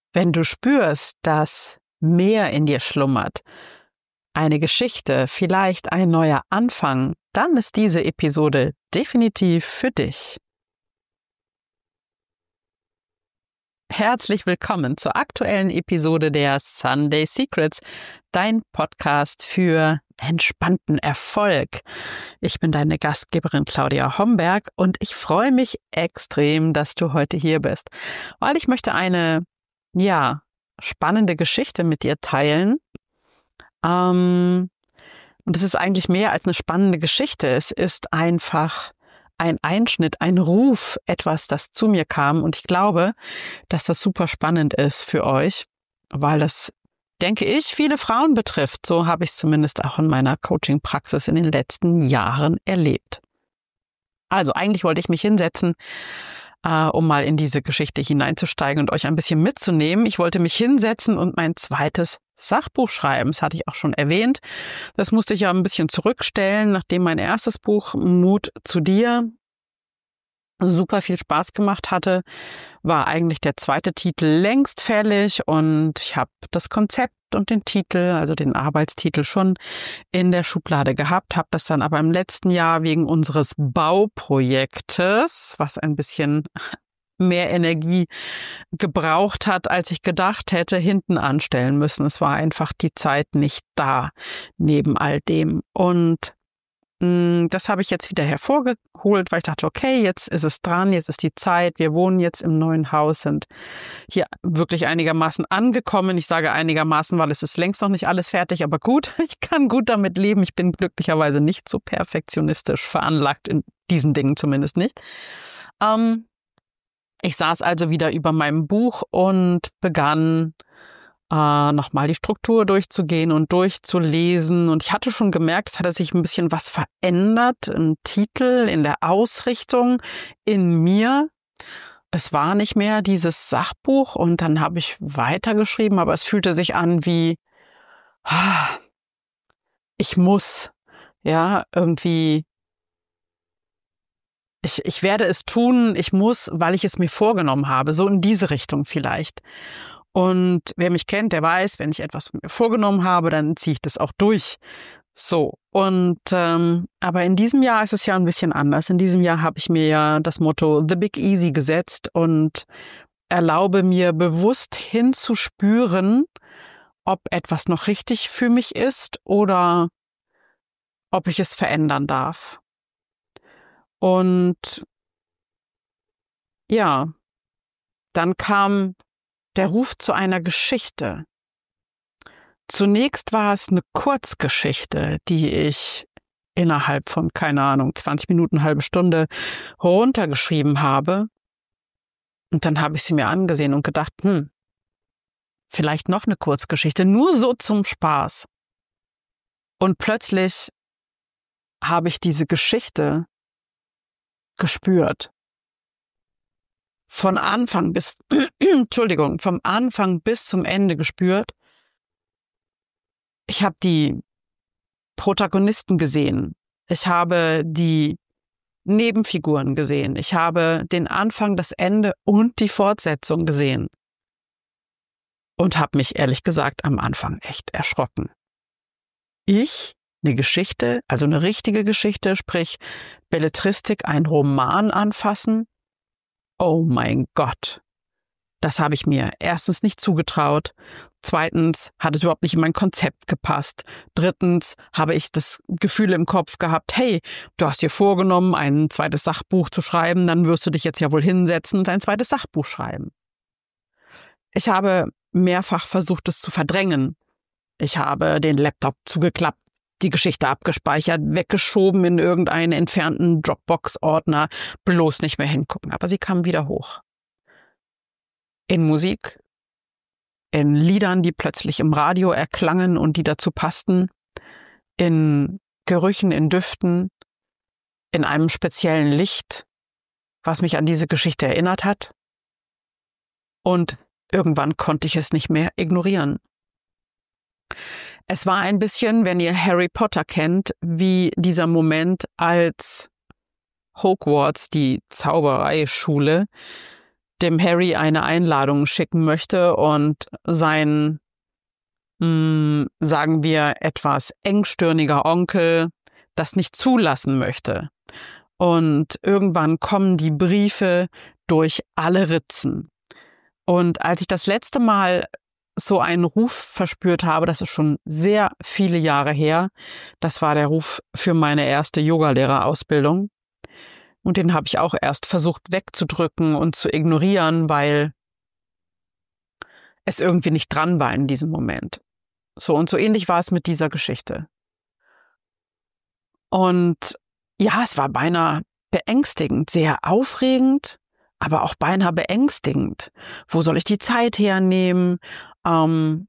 Wenn du spürst, dass mehr in dir schlummert, eine Geschichte, vielleicht ein neuer Anfang, dann ist diese Episode definitiv für dich. Herzlich willkommen zur aktuellen Episode der Sunday Secrets, dein Podcast für entspannten Erfolg. Ich bin deine Gastgeberin Claudia Homberg und ich freue mich extrem, dass du heute hier bist, weil ich möchte eine, spannende Geschichte mit dir teilen. Und es ist eigentlich mehr als eine spannende Geschichte. Es ist einfach ein Einschnitt, ein Ruf, etwas, das zu mir kam. Und ich glaube, dass das super spannend ist für euch, weil das, denke ich, viele Frauen betrifft. So habe ich es zumindest auch in meiner Coaching-Praxis in den letzten Jahren erlebt. Also eigentlich wollte ich mich hinsetzen, um mal in diese Geschichte hineinzusteigen und euch ein bisschen mitzunehmen. Ich wollte mich hinsetzen und mein zweites Sachbuch schreiben. Das hatte ich auch schon erwähnt. Das musste ich ja ein bisschen zurückstellen, nachdem mein erstes Buch Mut zu dir super viel Spaß gemacht hatte, war eigentlich der zweite Titel längst fällig und ich habe das Konzept und den Titel, also den Arbeitstitel schon in der Schublade gehabt, habe das dann aber im letzten Jahr wegen unseres Bauprojektes, was ein bisschen mehr Energie gebraucht hat, als ich gedacht hätte, hinten anstellen müssen. Es war einfach die Zeit nicht da neben all dem. Und das habe ich jetzt wieder hervorgeholt, weil ich dachte, okay, jetzt ist es dran, jetzt ist die Zeit, wir wohnen jetzt im neuen Haus, sind hier wirklich einigermaßen angekommen. Ich sage einigermaßen, weil es ist längst noch nicht alles fertig, aber gut, ich kann gut damit leben. Ich bin glücklicherweise nicht so perfektionistisch veranlagt, in diesen Dingen zumindest nicht. Ich saß also wieder über meinem Buch und begann nochmal die Struktur durchzugehen und durchzulesen. Und ich hatte schon gemerkt, es hatte sich ein bisschen was verändert im Titel, in der Ausrichtung, in mir. Es war nicht mehr dieses Sachbuch und dann habe ich weitergeschrieben, aber es fühlte sich an wie, ich muss, irgendwie, ich werde es tun, ich muss, weil ich es mir vorgenommen habe, so in diese Richtung vielleicht. Und wer mich kennt, der weiß, wenn ich etwas mir vorgenommen habe, dann ziehe ich das auch durch. So. Und aber in diesem Jahr ist es ja ein bisschen anders. In diesem Jahr habe ich mir ja das Motto The Big Easy gesetzt und erlaube mir bewusst hinzuspüren, ob etwas noch richtig für mich ist oder ob ich es verändern darf. Und ja, dann kam der Ruf zu einer Geschichte. Zunächst war es eine Kurzgeschichte, die ich innerhalb von, 20 Minuten, halbe Stunde runtergeschrieben habe. Und dann habe ich sie mir angesehen und gedacht, vielleicht noch eine Kurzgeschichte, nur so zum Spaß. Und plötzlich habe ich diese Geschichte gespürt. Vom Anfang bis zum Ende gespürt. Ich habe die Protagonisten gesehen. Ich habe die Nebenfiguren gesehen. Ich habe den Anfang, das Ende und die Fortsetzung gesehen. Und habe mich ehrlich gesagt am Anfang echt erschrocken. Eine Geschichte, also eine richtige Geschichte, sprich Belletristik, ein Roman anfassen. Oh mein Gott, das habe ich mir erstens nicht zugetraut. Zweitens hat es überhaupt nicht in mein Konzept gepasst. Drittens habe ich das Gefühl im Kopf gehabt, hey, du hast dir vorgenommen, ein zweites Sachbuch zu schreiben, dann wirst du dich jetzt ja wohl hinsetzen und ein zweites Sachbuch schreiben. Ich habe mehrfach versucht, es zu verdrängen. Ich habe den Laptop zugeklappt, die Geschichte abgespeichert, weggeschoben in irgendeinen entfernten Dropbox-Ordner, bloß nicht mehr hingucken. Aber sie kam wieder hoch. In Musik, in Liedern, die plötzlich im Radio erklangen und die dazu passten, in Gerüchen, in Düften, in einem speziellen Licht, was mich an diese Geschichte erinnert hat. Und irgendwann konnte ich es nicht mehr ignorieren. Es war ein bisschen, wenn ihr Harry Potter kennt, wie dieser Moment, als Hogwarts, die Zaubereischule, dem Harry eine Einladung schicken möchte und sein, sagen wir, etwas engstirniger Onkel das nicht zulassen möchte. Und irgendwann kommen die Briefe durch alle Ritzen. Und als ich das letzte Mal so einen Ruf verspürt habe, das ist schon sehr viele Jahre her, das war der Ruf für meine erste Yogalehrerausbildung. Und den habe ich auch erst versucht wegzudrücken und zu ignorieren, weil es irgendwie nicht dran war in diesem Moment. So und so ähnlich war es mit dieser Geschichte. Und ja, es war beinahe beängstigend, sehr aufregend, aber auch beinahe beängstigend. Wo soll ich die Zeit hernehmen? Kann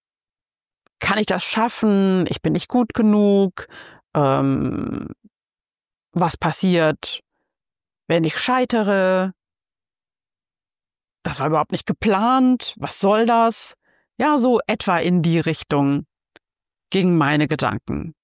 ich das schaffen? Ich bin nicht gut genug. Was passiert, wenn ich scheitere? Das war überhaupt nicht geplant. Was soll das? Ja, so etwa in die Richtung gingen meine Gedanken.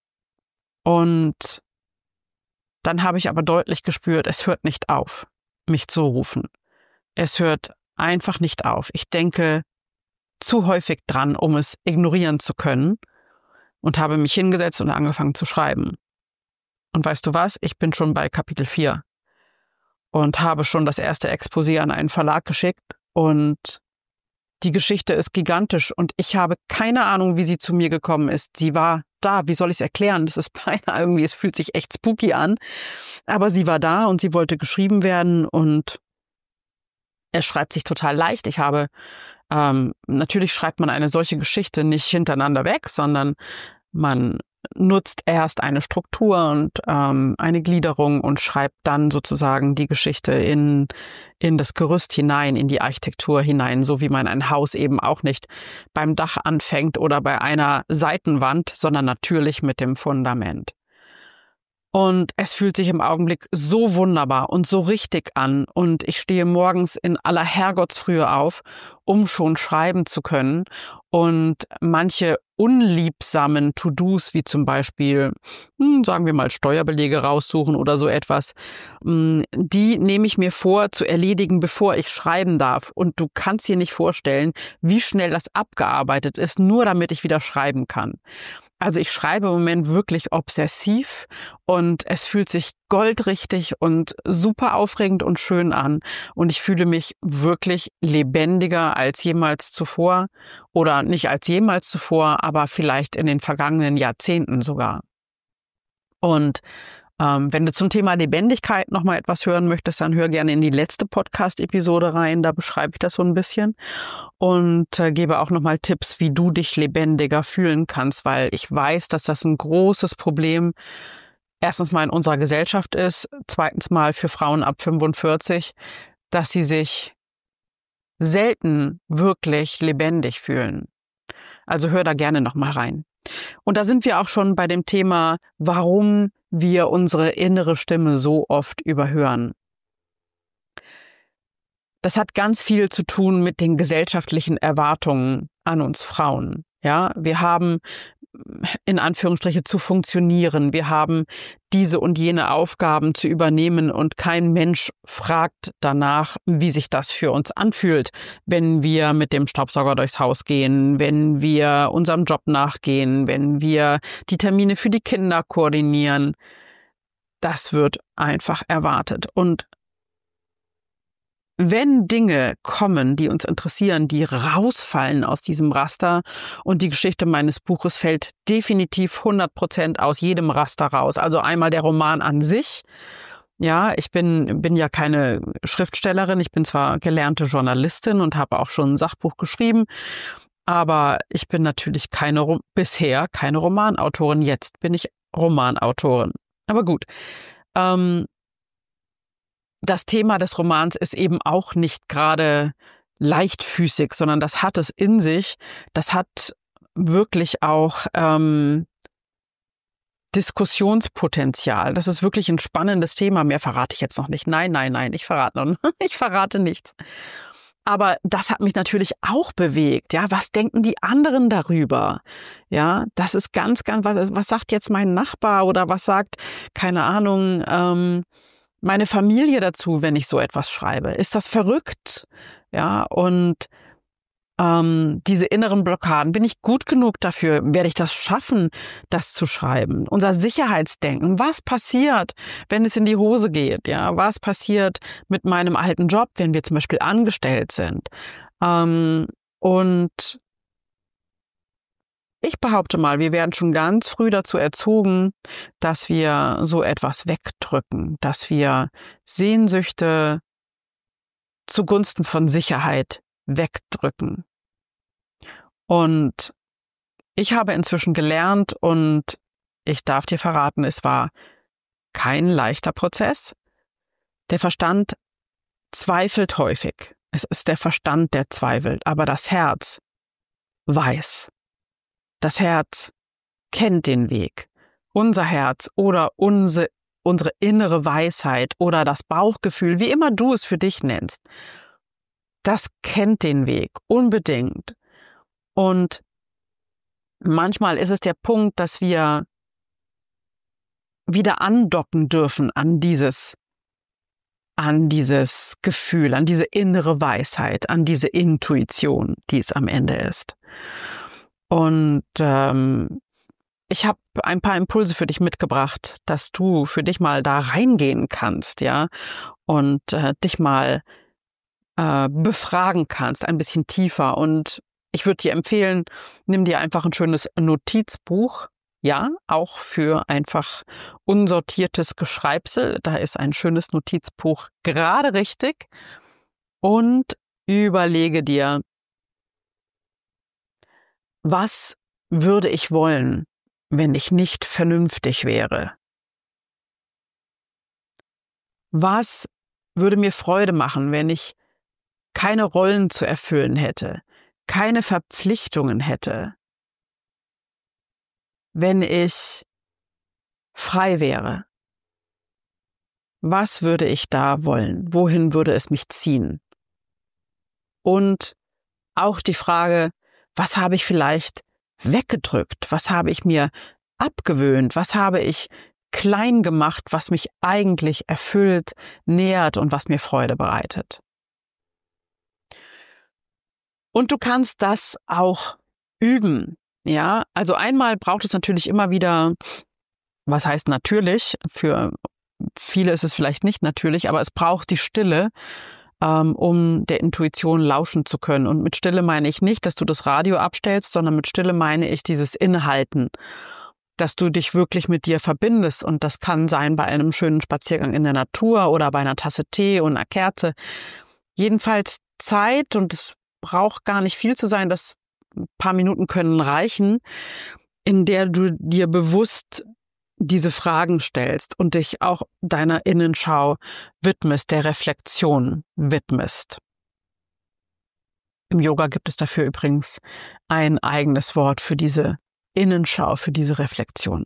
Und dann habe ich aber deutlich gespürt, es hört nicht auf, mich zu rufen. Es hört einfach nicht auf. Ich denke zu häufig dran, um es ignorieren zu können, und habe mich hingesetzt und angefangen zu schreiben. Und weißt du was? Ich bin schon bei Kapitel 4 und habe schon das erste Exposé an einen Verlag geschickt, und die Geschichte ist gigantisch und ich habe keine Ahnung, wie sie zu mir gekommen ist. Sie war da, wie soll ich es erklären? Das ist beinahe irgendwie, es fühlt sich echt spooky an, aber sie war da und sie wollte geschrieben werden und es schreibt sich total leicht. Ich habe, natürlich schreibt man eine solche Geschichte nicht hintereinander weg, sondern man nutzt erst eine Struktur und eine Gliederung und schreibt dann sozusagen die Geschichte in das Gerüst hinein, in die Architektur hinein, so wie man ein Haus eben auch nicht beim Dach anfängt oder bei einer Seitenwand, sondern natürlich mit dem Fundament. Und es fühlt sich im Augenblick so wunderbar und so richtig an. Und ich stehe morgens in aller Herrgottsfrühe auf, um schon schreiben zu können. Und manche unliebsamen To-Dos, wie zum Beispiel, sagen wir mal, Steuerbelege raussuchen oder so etwas, die nehme ich mir vor zu erledigen, bevor ich schreiben darf. Und du kannst dir nicht vorstellen, wie schnell das abgearbeitet ist, nur damit ich wieder schreiben kann. Also ich schreibe im Moment wirklich obsessiv und es fühlt sich goldrichtig und super aufregend und schön an. Und ich fühle mich wirklich lebendiger als jemals zuvor, oder nicht als jemals zuvor, aber vielleicht in den vergangenen Jahrzehnten sogar. Und wenn du zum Thema Lebendigkeit noch mal etwas hören möchtest, dann hör gerne in die letzte Podcast-Episode rein. Da beschreibe ich das so ein bisschen und gebe auch noch mal Tipps, wie du dich lebendiger fühlen kannst, weil ich weiß, dass das ein großes Problem erstens mal in unserer Gesellschaft ist, zweitens mal für Frauen ab 45, dass sie sich selten wirklich lebendig fühlen. Also hör da gerne noch mal rein. Und da sind wir auch schon bei dem Thema, warum wir unsere innere Stimme so oft überhören. Das hat ganz viel zu tun mit den gesellschaftlichen Erwartungen an uns Frauen. Ja, wir haben in Anführungsstriche zu funktionieren. Wir haben diese und jene Aufgaben zu übernehmen und kein Mensch fragt danach, wie sich das für uns anfühlt, wenn wir mit dem Staubsauger durchs Haus gehen, wenn wir unserem Job nachgehen, wenn wir die Termine für die Kinder koordinieren. Das wird einfach erwartet. Und wenn Dinge kommen, die uns interessieren, die rausfallen aus diesem Raster, und die Geschichte meines Buches fällt definitiv 100% aus jedem Raster raus. Also einmal der Roman an sich. Ja, ich bin ja keine Schriftstellerin. Ich bin zwar gelernte Journalistin und habe auch schon ein Sachbuch geschrieben, aber ich bin natürlich bisher keine Romanautorin. Jetzt bin ich Romanautorin. Aber gut. Das Thema des Romans ist eben auch nicht gerade leichtfüßig, sondern das hat es in sich. Das hat wirklich auch Diskussionspotenzial. Das ist wirklich ein spannendes Thema. Mehr verrate ich jetzt noch nicht. Nein, ich verrate nichts. Aber das hat mich natürlich auch bewegt. Ja, was denken die anderen darüber? Ja, das ist ganz, was sagt jetzt mein Nachbar oder was sagt, keine Ahnung, meine Familie dazu, wenn ich so etwas schreibe? Ist das verrückt? Ja, und diese inneren Blockaden, bin ich gut genug dafür? Werde ich das schaffen, das zu schreiben? Unser Sicherheitsdenken, was passiert, wenn es in die Hose geht? Ja, was passiert mit meinem alten Job, wenn wir zum Beispiel angestellt sind? Und ich behaupte mal, wir werden schon ganz früh dazu erzogen, dass wir so etwas wegdrücken, dass wir Sehnsüchte zugunsten von Sicherheit wegdrücken. Und ich habe inzwischen gelernt und ich darf dir verraten, es war kein leichter Prozess. Der Verstand zweifelt häufig. Es ist der Verstand, der zweifelt, aber das Herz weiß. Das Herz kennt den Weg. Unser Herz oder unsere innere Weisheit oder das Bauchgefühl, wie immer du es für dich nennst, das kennt den Weg unbedingt. Und manchmal ist es der Punkt, dass wir wieder andocken dürfen an dieses Gefühl, an diese innere Weisheit, an diese Intuition, die es am Ende ist. Und ich habe ein paar Impulse für dich mitgebracht, dass du für dich mal da reingehen kannst, ja, und dich mal befragen kannst, ein bisschen tiefer. Und ich würde dir empfehlen, nimm dir einfach ein schönes Notizbuch, ja, auch für einfach unsortiertes Geschreibsel. Da ist ein schönes Notizbuch gerade richtig. Und überlege dir, was würde ich wollen, wenn ich nicht vernünftig wäre? Was würde mir Freude machen, wenn ich keine Rollen zu erfüllen hätte, keine Verpflichtungen hätte, wenn ich frei wäre? Was würde ich da wollen? Wohin würde es mich ziehen? Und auch die Frage, was habe ich vielleicht weggedrückt? Was habe ich mir abgewöhnt? Was habe ich klein gemacht, was mich eigentlich erfüllt, nährt und was mir Freude bereitet? Und du kannst das auch üben. Ja, also einmal braucht es natürlich immer wieder, was heißt natürlich? Für viele ist es vielleicht nicht natürlich, aber es braucht die Stille, um der Intuition lauschen zu können. Und mit Stille meine ich nicht, dass du das Radio abstellst, sondern mit Stille meine ich dieses Innehalten, dass du dich wirklich mit dir verbindest. Und das kann sein bei einem schönen Spaziergang in der Natur oder bei einer Tasse Tee und einer Kerze. Jedenfalls Zeit, und es braucht gar nicht viel zu sein, das ein paar Minuten können reichen, in der du dir bewusst diese Fragen stellst und dich auch deiner Innenschau widmest, der Reflexion widmest. Im Yoga gibt es dafür übrigens ein eigenes Wort für diese Innenschau, für diese Reflexion.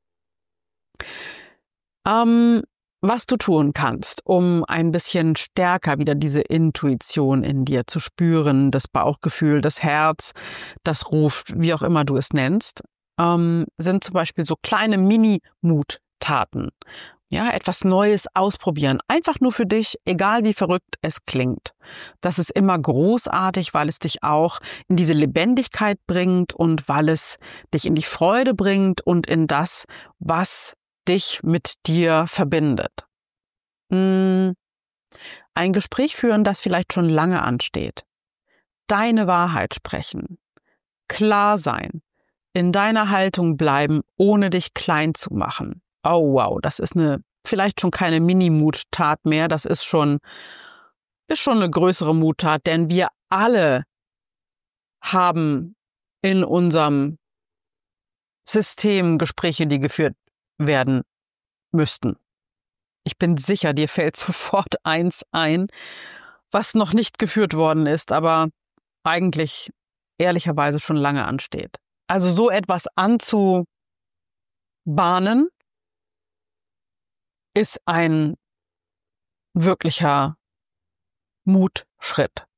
Was du tun kannst, um ein bisschen stärker wieder diese Intuition in dir zu spüren, das Bauchgefühl, das Herz, das ruft, wie auch immer du es nennst, sind zum Beispiel so kleine Mini-Mut-Taten. Ja, etwas Neues ausprobieren. Einfach nur für dich, egal wie verrückt es klingt. Das ist immer großartig, weil es dich auch in diese Lebendigkeit bringt und weil es dich in die Freude bringt und in das, was dich mit dir verbindet. Ein Gespräch führen, das vielleicht schon lange ansteht. Deine Wahrheit sprechen. Klar sein. In deiner Haltung bleiben, ohne dich klein zu machen. Oh wow, das ist vielleicht schon keine Mini-Mut-Tat mehr, das ist schon eine größere Mut-Tat, denn wir alle haben in unserem System Gespräche, die geführt werden müssten. Ich bin sicher, dir fällt sofort eins ein, was noch nicht geführt worden ist, aber eigentlich ehrlicherweise schon lange ansteht. Also so etwas anzubahnen, ist ein wirklicher Mutschritt.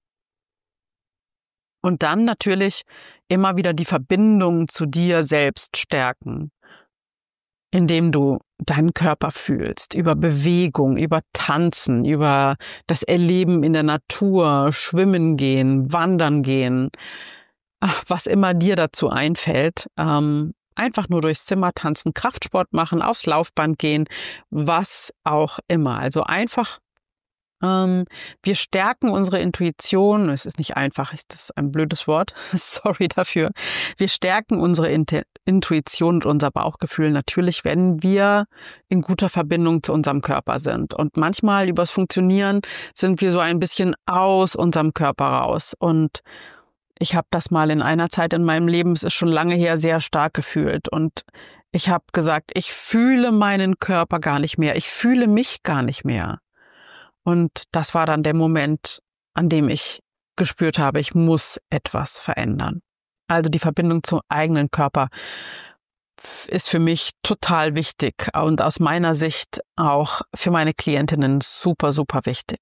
Und dann natürlich immer wieder die Verbindung zu dir selbst stärken, indem du deinen Körper fühlst, über Bewegung, über Tanzen, über das Erleben in der Natur, schwimmen gehen, wandern gehen, was immer dir dazu einfällt, einfach nur durchs Zimmer tanzen, Kraftsport machen, aufs Laufband gehen, was auch immer. Also einfach, wir stärken unsere Intuition. Es ist nicht einfach, das ist ein blödes Wort, sorry dafür. Wir stärken unsere Intuition und unser Bauchgefühl natürlich, wenn wir in guter Verbindung zu unserem Körper sind. Und manchmal übers Funktionieren sind wir so ein bisschen aus unserem Körper raus. Und ich habe das mal in einer Zeit in meinem Leben, es ist schon lange her, sehr stark gefühlt. Und ich habe gesagt, ich fühle meinen Körper gar nicht mehr. Ich fühle mich gar nicht mehr. Und das war dann der Moment, an dem ich gespürt habe, ich muss etwas verändern. Also die Verbindung zum eigenen Körper ist für mich total wichtig und aus meiner Sicht auch für meine Klientinnen super, super wichtig.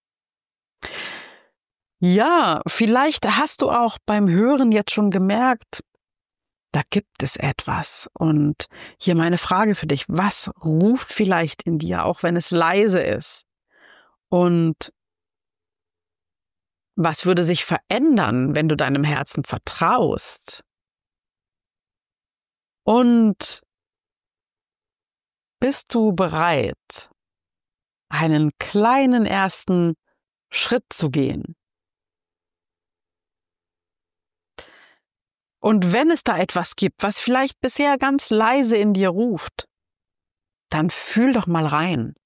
Ja, vielleicht hast du auch beim Hören jetzt schon gemerkt, da gibt es etwas. Und hier meine Frage für dich, was ruft vielleicht in dir, auch wenn es leise ist? Und was würde sich verändern, wenn du deinem Herzen vertraust? Und bist du bereit, einen kleinen ersten Schritt zu gehen? Und wenn es da etwas gibt, was vielleicht bisher ganz leise in dir ruft, dann fühl doch mal rein.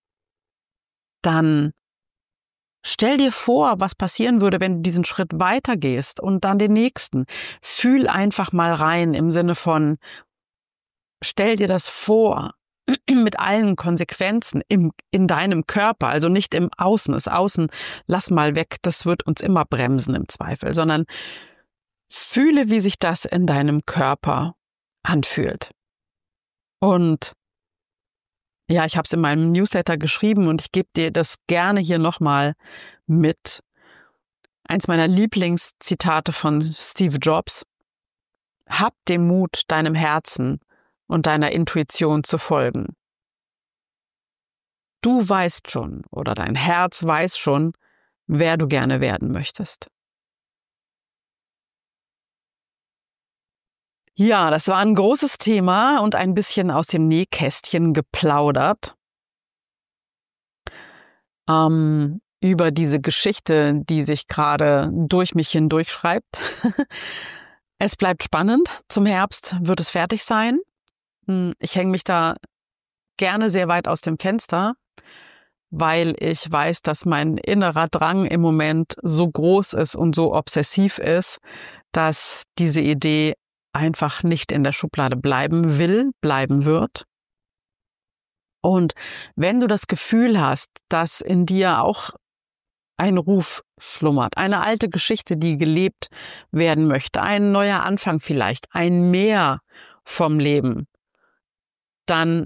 Dann stell dir vor, was passieren würde, wenn du diesen Schritt weitergehst und dann den nächsten. Fühl einfach mal rein im Sinne von, stell dir das vor mit allen Konsequenzen in deinem Körper, also nicht im Außen. Das Außen lass mal weg, das wird uns immer bremsen im Zweifel, sondern fühle, wie sich das in deinem Körper anfühlt. Und ja, ich habe es in meinem Newsletter geschrieben und ich gebe dir das gerne hier nochmal mit. Eins meiner Lieblingszitate von Steve Jobs. Hab den Mut, deinem Herzen und deiner Intuition zu folgen. Du weißt schon oder dein Herz weiß schon, wer du gerne werden möchtest. Ja, das war ein großes Thema und ein bisschen aus dem Nähkästchen geplaudert. Über diese Geschichte, die sich gerade durch mich hindurch schreibt. Es bleibt spannend. Zum Herbst wird es fertig sein. Ich hänge mich da gerne sehr weit aus dem Fenster, weil ich weiß, dass mein innerer Drang im Moment so groß ist und so obsessiv ist, dass diese Idee einfach nicht in der Schublade bleiben will, bleiben wird. Und wenn du das Gefühl hast, dass in dir auch ein Ruf schlummert, eine alte Geschichte, die gelebt werden möchte, ein neuer Anfang vielleicht, ein Mehr vom Leben, dann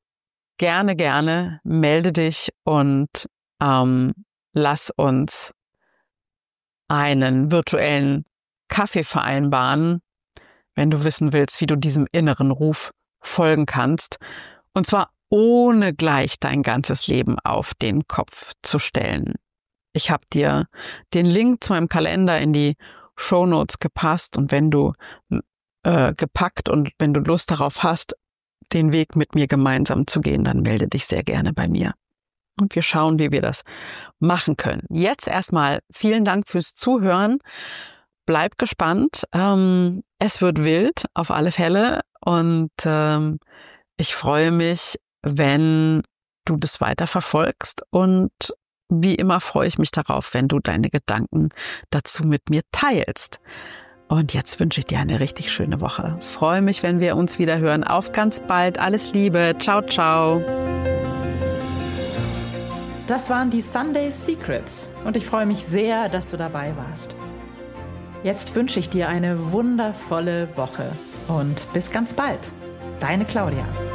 gerne melde dich und lass uns einen virtuellen Kaffee vereinbaren, wenn du wissen willst, wie du diesem inneren Ruf folgen kannst. Und zwar ohne gleich dein ganzes Leben auf den Kopf zu stellen. Ich habe dir den Link zu meinem Kalender in die Shownotes gepackt und wenn du Lust darauf hast, den Weg mit mir gemeinsam zu gehen, dann melde dich sehr gerne bei mir. Und wir schauen, wie wir das machen können. Jetzt erstmal vielen Dank fürs Zuhören. Bleib gespannt. Es wird wild, auf alle Fälle. Und ich freue mich, wenn du das weiter verfolgst. Und wie immer freue ich mich darauf, wenn du deine Gedanken dazu mit mir teilst. Und jetzt wünsche ich dir eine richtig schöne Woche. Freue mich, wenn wir uns wieder hören. Auf ganz bald. Alles Liebe. Ciao, ciao. Das waren die Sunday Secrets. Und ich freue mich sehr, dass du dabei warst. Jetzt wünsche ich dir eine wundervolle Woche. Und bis ganz bald. Deine Claudia.